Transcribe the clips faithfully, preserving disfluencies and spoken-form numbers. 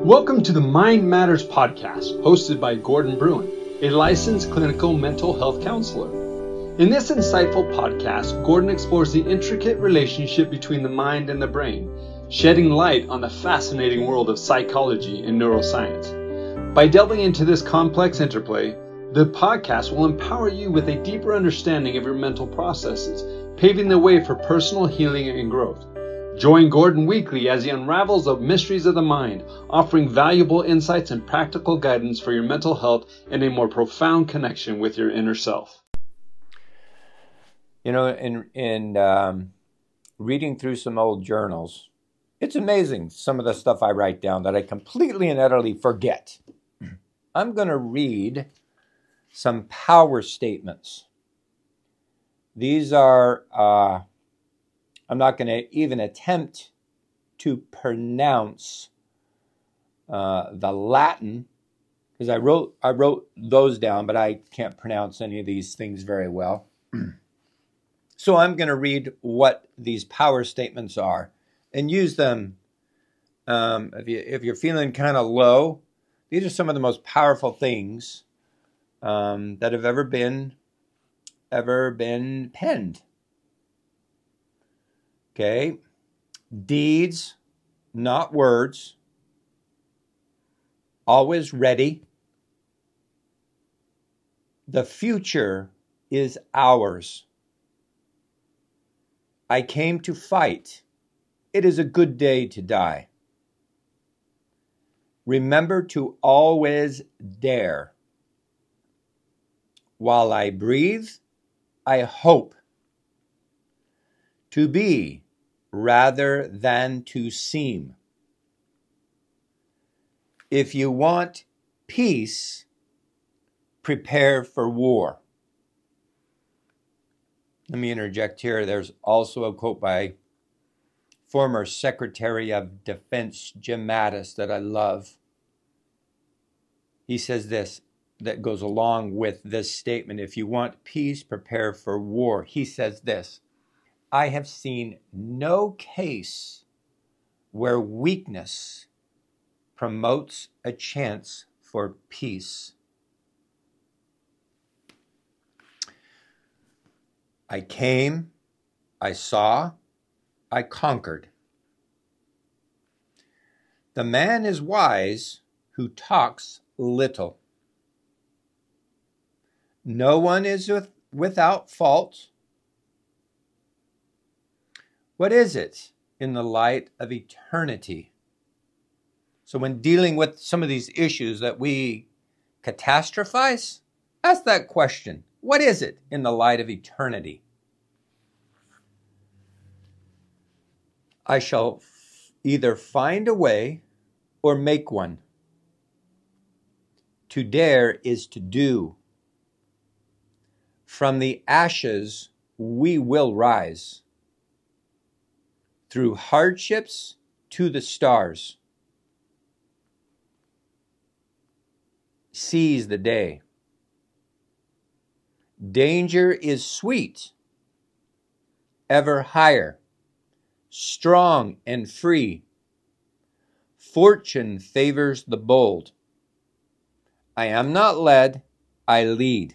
Welcome to the Mind Matters podcast, hosted by Gordon Bruin, a licensed clinical mental health counselor. In this insightful podcast, Gordon explores the intricate relationship between the mind and the brain, shedding light on the fascinating world of psychology and neuroscience. By delving into this complex interplay, the podcast will empower you with a deeper understanding of your mental processes, paving the way for personal healing and growth. Join Gordon weekly as he unravels the mysteries of the mind, offering valuable insights and practical guidance for your mental health and a more profound connection with your inner self. You know, in in um, reading through some old journals, it's amazing some of the stuff I write down that I completely and utterly forget. I'm going to read some power statements. These are... Uh, I'm not going to even attempt to pronounce uh, the Latin, because I wrote I wrote those down, but I can't pronounce any of these things very well. So I'm going to read what these power statements are and use them. Um, if you if you're feeling kind of low, these are some of the most powerful things um, that have ever been ever been penned. Okay, deeds, not words. Always ready. The future is ours. I came to fight. It is a good day to die. Remember to always dare. While I breathe, I hope. To be rather than to seem. If you want peace, prepare for war. Let me interject here. There's also a quote by former Secretary of Defense Jim Mattis that I love. He says this, that goes along with this statement. If you want peace, prepare for war. He says this: I have seen no case where weakness promotes a chance for peace. I came, I saw, I conquered. The man is wise who talks little. No one is with, without fault. What is it in the light of eternity? So when dealing with some of these issues that we catastrophize, ask that question. What is it in the light of eternity? I shall f- either find a way or make one. To dare is to do. From the ashes we will rise. Through hardships to the stars. Seize the day. Danger is sweet, ever higher, strong and free. Fortune favors the bold. I am not led, I lead.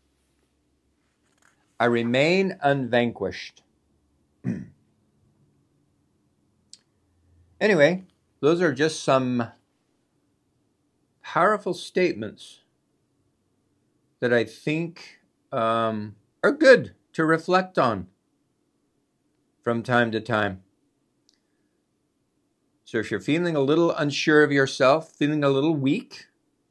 I remain unvanquished. Anyway, those are just some powerful statements that I think um, are good to reflect on from time to time. So if you're feeling a little unsure of yourself, feeling a little weak,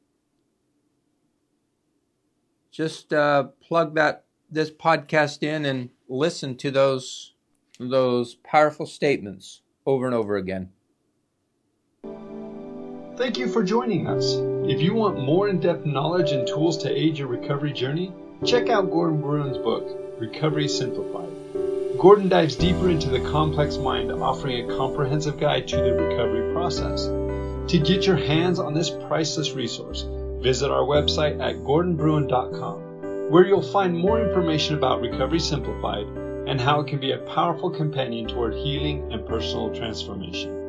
just uh, plug that this podcast in and listen to those those powerful statements over and over again. Thank you for joining us. If you want more in-depth knowledge and tools to aid your recovery journey, check out Gordon Bruin's book, Recovery Simplified. Gordon dives deeper into the complex mind, offering a comprehensive guide to the recovery process. To get your hands on this priceless resource, visit our website at gordon bruin dot com, where you'll find more information about Recovery Simplified and how it can be a powerful companion toward healing and personal transformation.